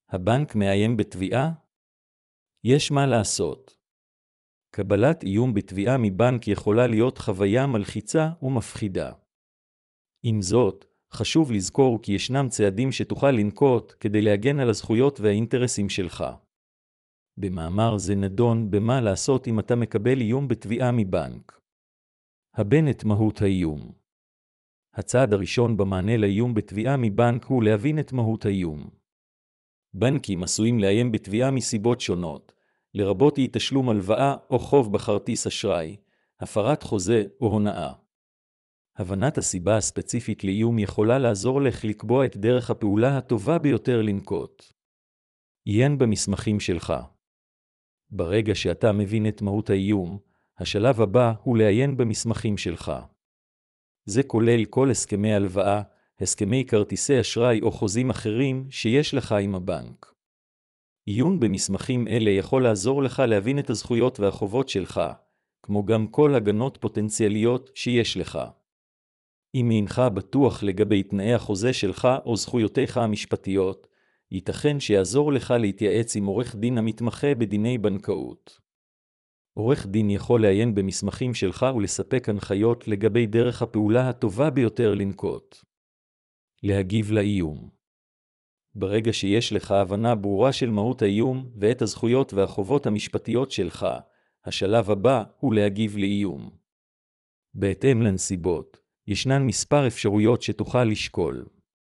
הבנק מאיים בתביעה? יש מה לעשות. קבלת איום בתביעה מבנק יכולה להיות חוויה מלחיצה ומפחידה. עם זאת, חשוב לזכור כי ישנם צעדים שתוכל לנקוט כדי להגן על הזכויות והאינטרסים שלך. במאמר זה נדון במה לעשות אם אתה מקבל איום בתביעה מבנק. הבן את מהות האיום. הצעד הראשון במענה לאיום בתביעה מבנק הוא להבין את מהות האיום. בנקים עשויים לאיים בתביעה מסיבות שונות, לרבות אי תשלום הלוואה או חוב בכרטיס אשראי, הפרת חוזה או הונאה. הבנת הסיבה הספציפית לאיום יכולה לעזור לך לקבוע את דרך הפעולה הטובה ביותר לנקוט. עיין במסמכים שלך. ברגע שאתה מבין את מהות האיום, השלב הבא הוא לעיין במסמכים שלך. זה כולל כל הסכמי הלוואה, הסכמי כרטיסי אשראי או חוזים אחרים שיש לך עם הבנק. עיון במסמכים אלה יכול לעזור לך להבין את הזכויות והחובות שלך, כמו גם כל הגנות פוטנציאליות שיש לך. אם אינך בטוח לגבי תנאי החוזה שלך או זכויותיך המשפטיות, ייתכן שיעזור לך להתייעץ עם עורך דין המתמחה בדיני בנקאות. עורך דין יכול לעיין במסמכים שלך ולספק הנחיות לגבי דרך הפעולה הטובה ביותר לנקוט. להגיב לאיום. ברגע שיש לך הבנה ברורה של מהות האיום ואת הזכויות והחובות המשפטיות שלך, השלב הבא הוא להגיב לאיום. בהתאם לנסיבות, ישנן מספר אפשרויות שתוכל לשקול.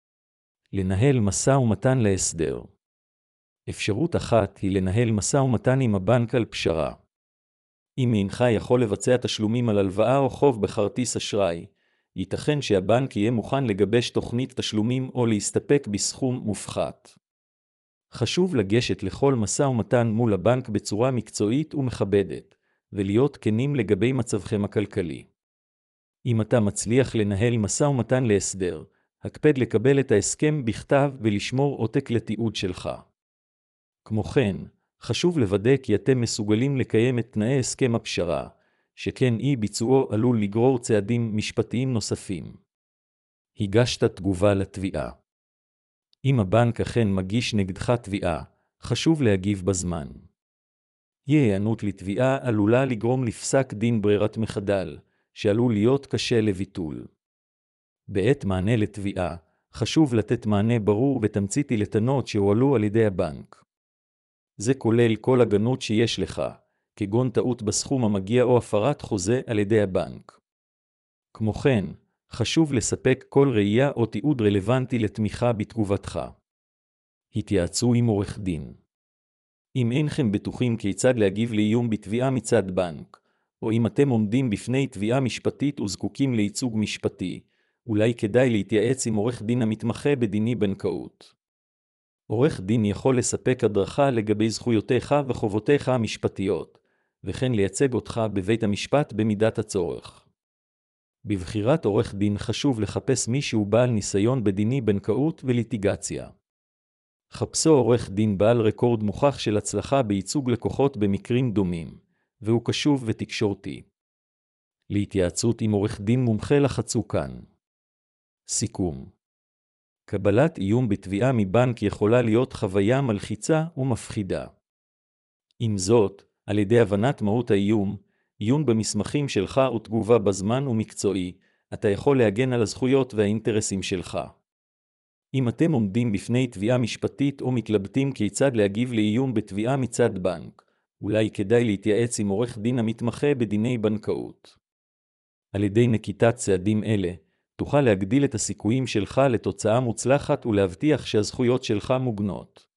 לנהל משא ומתן להסדר. אפשרות אחת היא לנהל משא ומתן עם הבנק על פשרה. אם אינך יכול לבצע תשלומים על הלוואה או חוב בכרטיס אשראי, ייתכן שהבנק יהיה מוכן לגבש תוכנית תשלומים או להסתפק בסכום מופחת. חשוב לגשת לכל משא ומתן מול הבנק בצורה מקצועית ומכבדת, ולהיות כנים לגבי מצבכם הכלכלי. אם אתה מצליח לנהל משא ומתן להסדר, הקפד לקבל את ההסכם בכתב ולשמור עותק לתיעוד שלך. כמו כן, חשוב לוודא כי אתם מסוגלים לקיים את תנאי הסכם הפשרה, שכן אי ביצועו עלול לגרור צעדים משפטיים נוספים. הגשת תגובה לתביעה. אם הבנק אכן מגיש נגדך תביעה, חשוב להגיב בזמן. היענות לתביעה עלולה לגרום לפסק דין ברירת מחדל, שעלול להיות קשה לביטול. בעת מענה לתביעה, חשוב לתת מענה ברור ותמציתי לטענות שהועלו על ידי הבנק. זה כולל כל הגנות שיש לך, כגון טעות בסכום המגיע או הפרת חוזה על ידי הבנק. כמו כן, חשוב לספק כל ראייה או תיעוד רלוונטי לתמיכה בתגובתך. התייעצו עם עורך דין. אם אינכם בטוחים כיצד להגיב לאיום בתביעה מצד בנק, או אם אתם עומדים בפני תביעה משפטית וזקוקים לייצוג משפטי, אולי כדאי להתייעץ עם עורך דין המתמחה בדיני בנקאות. עורך דין יכול לספק הדרכה לגבי זכויותיך וחובותיך המשפטיות, וכן לייצג אותך בבית המשפט במידת הצורך. בבחירת עורך דין חשוב לחפש מישהו בעל ניסיון בדיני בנקאות וליטיגציה. חפשו עורך דין בעל רקורד מוכח של הצלחה בייצוג לקוחות במקרים דומים, והוא קשוב ותקשורתי. להתייעצות עם עורך דין מומחה לחצו כאן. סיכום. קבלת איום בתביעה מבנק יכולה להיות חוויה מלחיצה ומפחידה. עם זאת, על ידי הבנת מהות האיום, עיון במסמכים שלך ותגובה בזמן ומקצועי, אתה יכול להגן על הזכויות והאינטרסים שלך. אם אתם עומדים בפני תביעה משפטית או מתלבטים כיצד להגיב לאיום בתביעה מצד בנק, אולי כדאי להתייעץ עם עורך דין המתמחה בדיני בנקאות. על ידי נקיטת צעדים אלה, תוכל להגדיל את הסיכויים שלך לתוצאה מוצלחת ולהבטיח שהזכויות שלך מוגנות.